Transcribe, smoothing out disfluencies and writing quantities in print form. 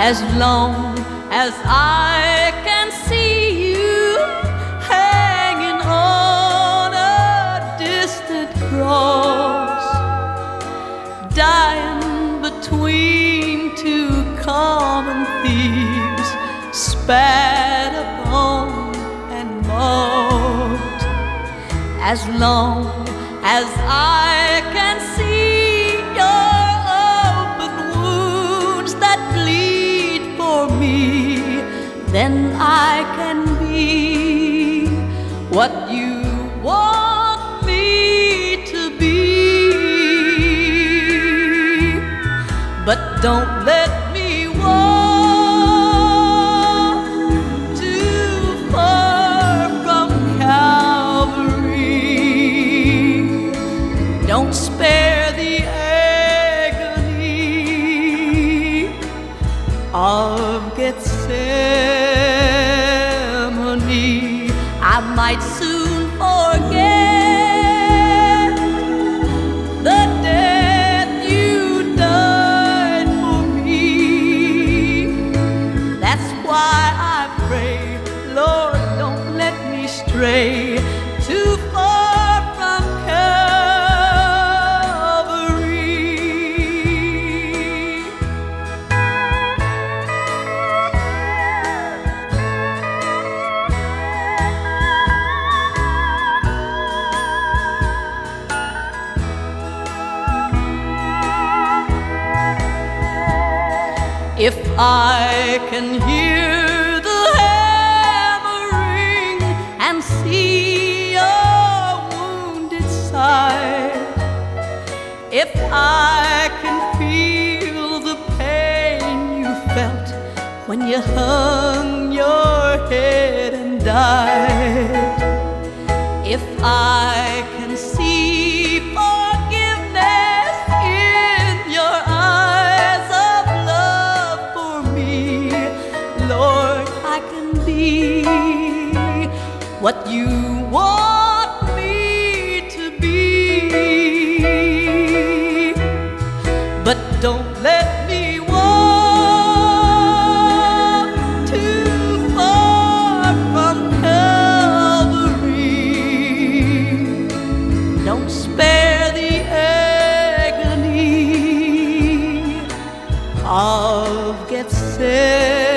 as long as I can see you hanging on a distant cross, dying between two common thieves, spat upon and mocked. As long as I can see your open wounds that bleed for me, then I can be what you want me to be. But don't let me walk too far from Calvary. Don't spare the agony of Gethsemane. I might soon forget the death you died for me. That's why I pray, Lord, don't let me stray too far from Calvary. If I can hear the hammering and see your wounded side, if I can feel the pain you felt when you hung your head and died, if I can see forgiveness in your eyes of love for me, Lord, I can be what you want me to be. But don't let me walk too far from Calvary. Don't spare the agony of Gethsemane.